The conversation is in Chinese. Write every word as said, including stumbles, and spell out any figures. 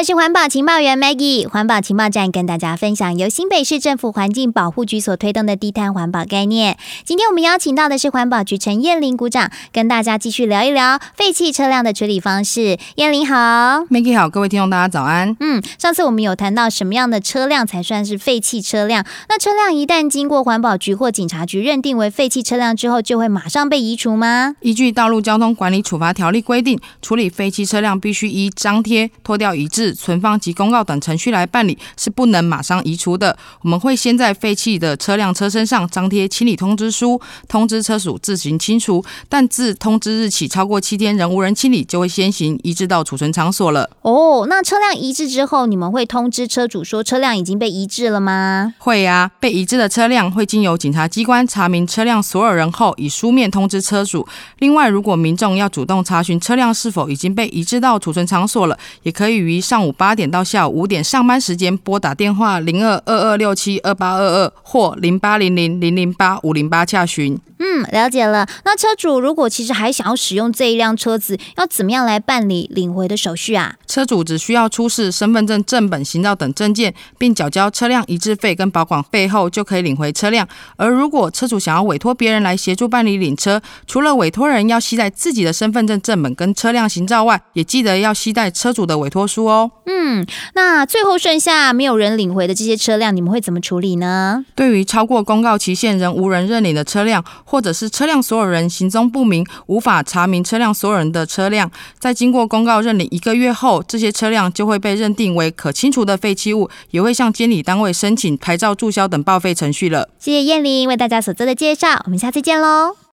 我是环保情报员 Maggie， 环保情报站跟大家分享由新北市政府环境保护局所推动的低碳环保概念。今天我们邀请到的是环保局陈燕玲股长，跟大家继续聊一聊废弃车辆的处理方式。燕玲好。 Maggie 好，各位听众大家早安。 嗯，上次我们有谈到什么样的车辆才算是废弃车辆，那车辆一旦经过环保局或警察局认定为废弃车辆之后，就会马上被移除吗？ 依据道路交通管理处罚条例规定，处理废弃车辆必须依张贴、脱掉移置、存放及公告等程序来办理，是不能马上移除的。我们会先在废弃的车辆车身上张贴清理通知书，通知车主自行清除，但自通知日起超过七天仍无人清理，就会先行移置到储存场所了。 哦，那车辆移置之后，你们会通知车主说车辆已经被移置了吗？ 会啊，被移置的车辆会经由警察机关查明车辆所有人后，以书面通知车主。另外，如果民众要主动查询车辆是否已经被移置到储存场所了，也可以于上午八点到下午五点上班时间拨打电话零二二二六七二八二二或零八零零零零八五零八洽询。 嗯，了解了。那车主如果其实还想要使用这一辆车子，要怎么样来办理领回的手续啊？ 车主只需要出示身份证正本、行照等证件，并缴交车辆移置费跟保管费后，就可以领回车辆。而如果车主想要委托别人来协助办理领车，除了委托人要携带自己的身份证正本跟车辆行照外，也记得要携带车主的委托书哦。 嗯，那最后剩下没有人领回的这些车辆，你们会怎么处理呢？ 对于超过公告期限仍无人认领的车辆，或者是车辆所有人行踪不明，无法查明车辆所有人的车辆，在经过公告认领一个月后，这些车辆就会被认定为可清除的废弃物，也会向监理单位申请牌照注销等报废程序了。 谢谢燕玲为大家所做的介绍，我们下次见喽。